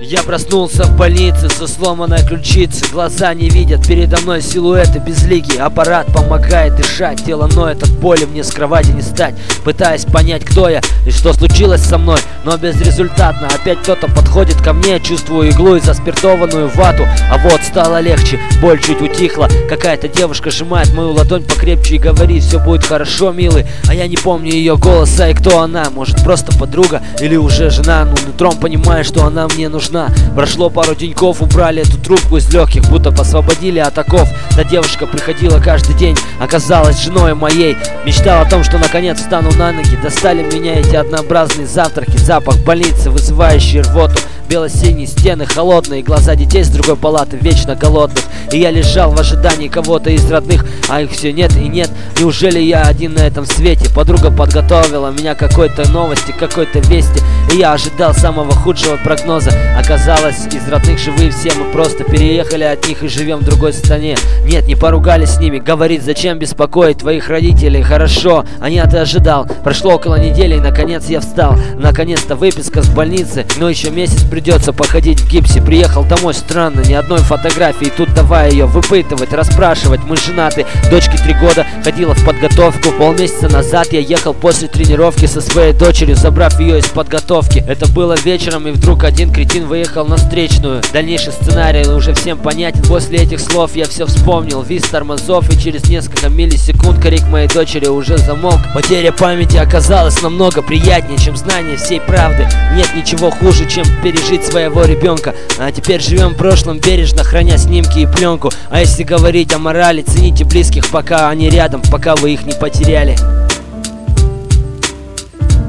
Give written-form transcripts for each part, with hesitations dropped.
Я проснулся в больнице со сломанной ключицей. Глаза не видят, передо мной силуэты безликий. Аппарат помогает дышать, тело ноет от боли, мне с кровати не встать. Пытаясь понять, кто я и что случилось со мной, но безрезультатно. Опять кто-то подходит ко мне, чувствую иглу и заспиртованную вату. А вот стало легче, боль чуть утихла. Какая-то девушка сжимает мою ладонь покрепче и говорит: все будет хорошо, милый. А я не помню ее голоса и кто она. Может, просто подруга или уже жена. Ну, нутром понимаю, что она мне нужна. Прошло пару деньков, убрали эту трубку из легких, будто освободили от оков. Та девушка приходила каждый день, оказалась женой моей. Мечтал о том, что наконец встану на ноги. Достали меня эти однообразные завтраки, запах больницы, вызывающий рвоту. Бело-синие стены, холодные глаза детей с другой палаты, вечно голодных. И я лежал в ожидании кого-то из родных, а их все нет и нет. Неужели я один на этом свете? Подруга подготовила меня к какой-то новости, какой-то вести, и я ожидал самого худшего прогноза. Оказалось, из родных живые все, мы просто переехали от них и живем в другой стране. Нет, не поругались с ними, говорит: зачем беспокоить твоих родителей? Хорошо, а я-то ожидал. Прошло около недели, и наконец я встал. Наконец-то выписка с больницы, но еще месяц придется походить в гипсе. Приехал домой, странно, ни одной фотографии. Тут давай ее выпытывать, расспрашивать. Мы женаты, дочке 3 года, ходила в подготовку. Полмесяца назад я ехал после тренировки со своей дочерью, забрав ее из подготовки. Это было вечером, и вдруг один кретин выехал на встречную. Дальнейший сценарий уже всем понятен. После этих слов я все вспомнил, виз тормозов, и через несколько миллисекунд крик моей дочери уже замолк. Потеря памяти оказалась намного приятнее, чем знание всей правды. Нет ничего хуже, чем пережить своего ребенка. А теперь живем в прошлом, бережно храня снимки и пленку. А если говорить о морали, цените близких, пока они рядом, пока вы их не потеряли.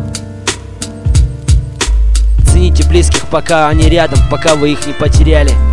Цените близких, пока они рядом, пока вы их не потеряли.